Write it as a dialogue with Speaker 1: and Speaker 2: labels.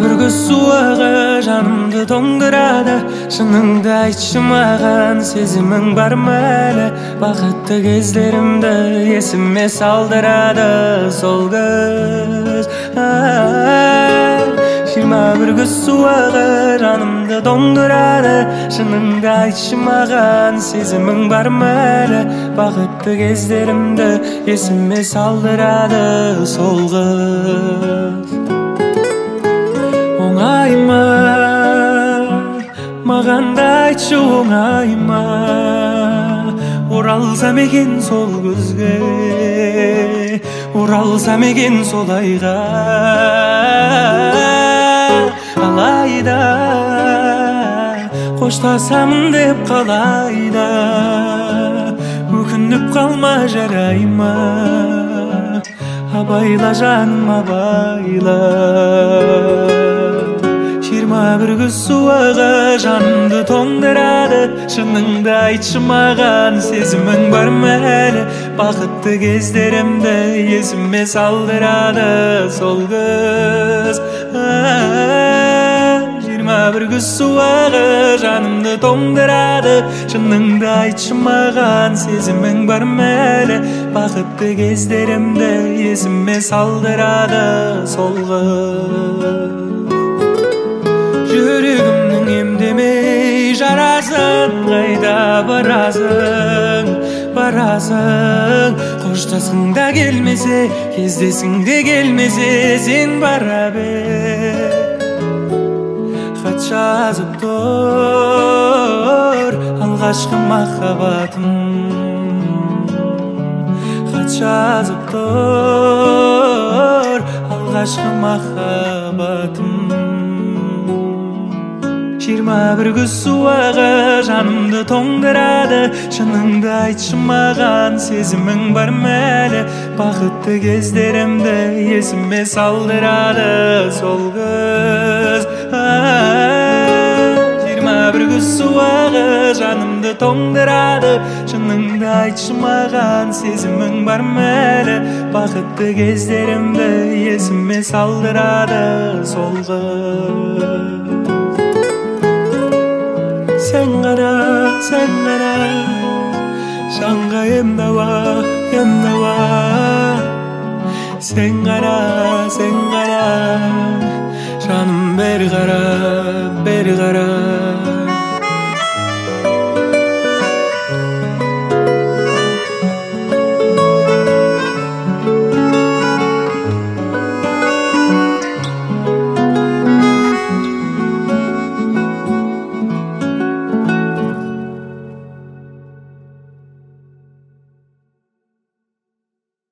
Speaker 1: bir көз суығы жанымды тоңдырады. Шыныңды айтшы маған, сезімің бар ма әлі? Бақытты кездерімді есіме салдырады сол көз. 21 көз суығы жанымды тоңдырады. Шыныңды айтшы маған, сезімің бар ма әлі? Бақытты кездерімді есіме салдырады сол қыз. Оңай ма, маған да айтшы оңай ма? Оралсам екен сол көзге, оралсам екен сол айға. Алайда қоштасамын деп қалайда, өкініп қалма жарай ма? Абайла жаным абайла. 21 көз суығы жанымды тоңдырады. Шыныңды айтшы маған, сезімің бар ма әлі? Бақытты кездерімді есіме салдырады сол көз. 21 көз суығы жанымды тоңдырады. Шыныңды айтшы маған, сезімің бар ма әлі? Бақытты кездерімді есіме салдырады сол қыз. Жүрегімнің емдемей жарасын, қайда барасың, барасың? Қоштасың да келмесе, кездесің де келмесе, сен бара бер. Хат жазып тұр алғашқы махаббатым, хат жазып тұр алғашқы махаббатым. 21 көз суығы жанымды тоңдырады. Шыныңды айтшы маған, сезімің бар ма әлі? Бақытты кездерімді есіме салдырады сол көз. 21 көз суығы жанымды тоңдырады. Шыныңды айтшы маған, сезімің бар ма әлі? Бақытты кездерімді есіме салдырады сол қыз. Sen ғана жанға ем дауа. Sen ғана жаным бер қара